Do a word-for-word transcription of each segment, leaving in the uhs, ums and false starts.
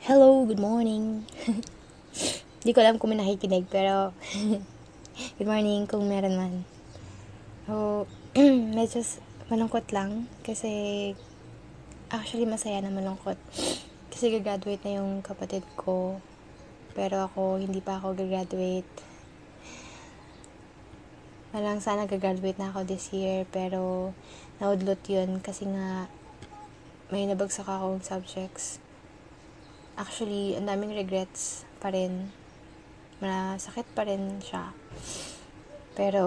Hello, good morning. Hindi ko alam kung may nakikinig, pero good morning kung meron man. So, medyo s- malungkot lang kasi actually masaya na malungkot. Kasi gagraduate na yung kapatid ko, pero ako hindi pa ako gagraduate. Malang sana gagraduate na ako this year, pero naudlot yun kasi nga may nabagsak akong subjects. Actually, ang daming regrets pa rin. Masakit pa rin siya. Pero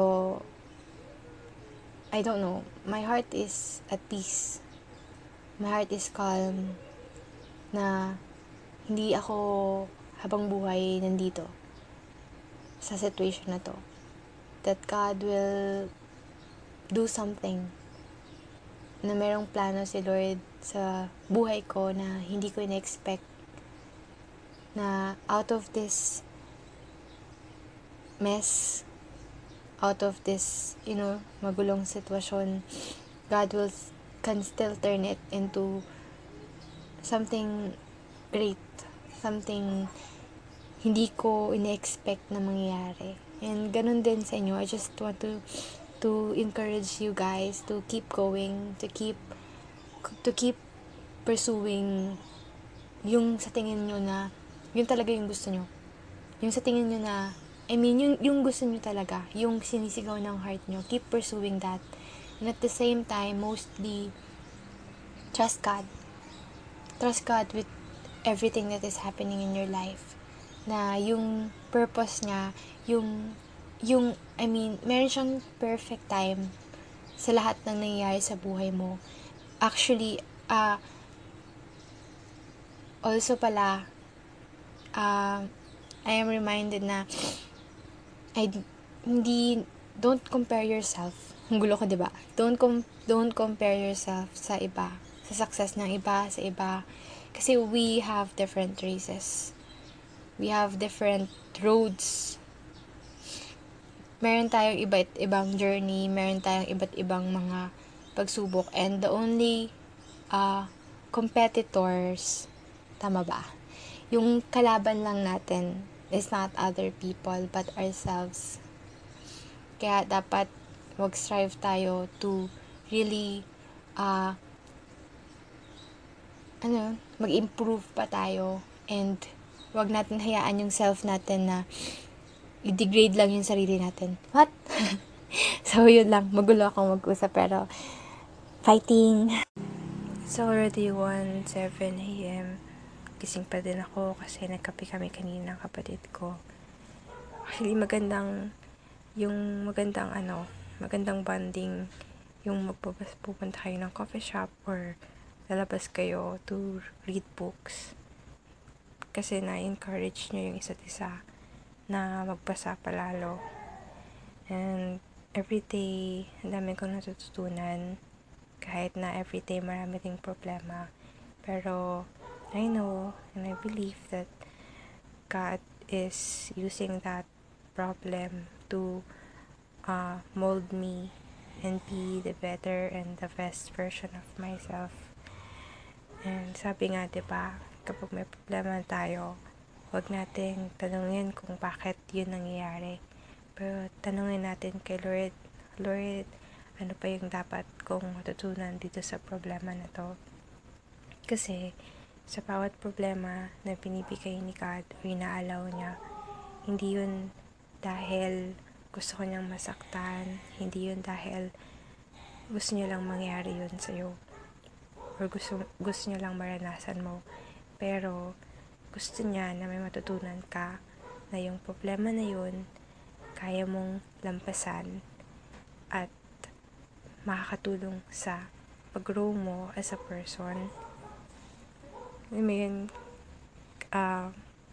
I don't know. My heart is at peace. My heart is calm na hindi ako habang buhay nandito sa situation na to. That God will do something. Na merong plano si Lord sa buhay ko na hindi ko in-expect. Na out of this mess, out of this, you know, magulong sitwasyon, God will can still turn it into something great, something hindi ko ine-expect na mangyayari. And ganun din sa inyo. I just want to to encourage you guys to keep going, to keep to keep pursuing yung sa tingin nyo na yun talaga yung gusto nyo. Yung sa tingin nyo na I mean, yung, yung gusto nyo talaga, yung sinisigaw ng heart nyo, keep pursuing that. And at the same time, mostly, trust God. Trust God with everything that is happening in your life. Na yung purpose niya, yung, yung, I mean, meron siyang perfect time sa lahat ng nangyayari sa buhay mo. Actually, uh, also pala, uh, I am reminded na, I, hindi, don't compare yourself. Ang gulo ko, diba? Don't, com- don't compare yourself sa iba. Sa success ng iba, sa iba. Kasi we have different races. We have different roads. Meron tayong iba't ibang journey, meron tayong iba't ibang mga pagsubok, and the only uh, competitors, tama ba? Yung kalaban lang natin is not other people but ourselves. Kaya dapat mag-strive tayo to really uh, ano, mag-improve pa tayo, and wag natin hayaan yung self natin na i-degrade lang yung sarili natin. What? So, yun lang. Magulo akong mag-usap, pero fighting! It's already one oh seven a.m. Gising pa din ako kasi nagkape kami kanina ng kapatid ko. Actually, magandang, yung magandang ano, magandang bonding, yung magpabas, pupunta kayo ng coffee shop or lalabas kayo to read books. Kasi na-encourage nyo yung isa't isa na magbasa palalo. And everyday, ang dami kong natututunan. Kahit na everyday marami ding problema. Pero I know and I believe that God is using that problem to uh, mold me and be the better and the best version of myself. And sabi nga, diba, kapag may problema tayo, huwag nating tanungin kung bakit yun nangyayari. Pero tanungin natin kay Lord, Lord, ano pa yung dapat kong matutunan dito sa problema na to? Kasi sa bawat problema na binibigay ni God o inaalaw niya, hindi yun dahil gusto ko niyang masaktan, hindi yun dahil gusto niya lang mangyari yun sa'yo, or gusto, gusto niya lang maranasan mo. Pero gusto niya na may matutunan ka na yung problema na yun kaya mong lampasan at makakatulong sa pag-grow mo as a person. I mean, uh,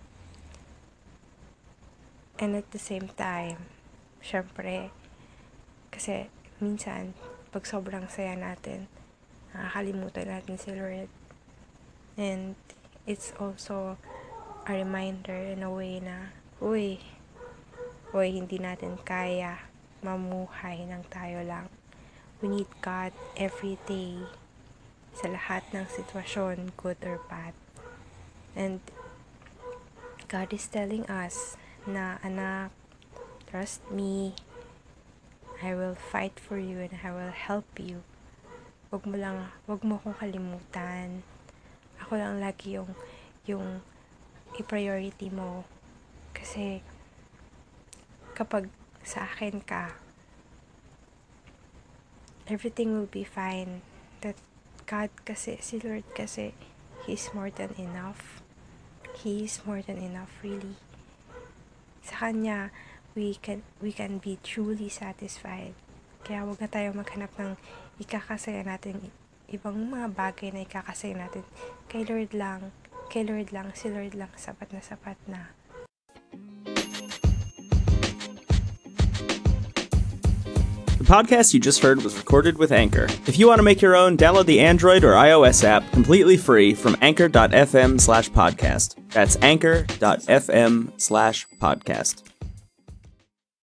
and at the same time, syempre, kasi minsan, pag sobrang saya natin, nakakalimutan natin si Lord. And it's also a reminder in a way na, uy, uy, hindi natin kaya mamuhay ng tayo lang. We need God every day sa lahat ng sitwasyon, good or bad. And God is telling us na, anak, trust me, I will fight for you and I will help you. Wag mo lang, wag mo akong kalimutan. Ako lang lagi yung, yung i-priority mo. Kasi, kapag sa akin ka, everything will be fine. That God kasi, si Lord kasi, He's more than enough. He is more than enough, really. Sa Kanya, we can, we can be truly satisfied. Kaya wag na tayo maghanap ng ikakasaya natin, ibang mga bagay na ikakasaya natin. Kay Lord lang, kay Lord lang, si Lord lang, sapat na sapat na. The podcast you just heard was recorded with Anchor. If you want to make your own, download the Android or iOS app completely free from anchor.fm slash podcast. That's anchor.fm slash podcast.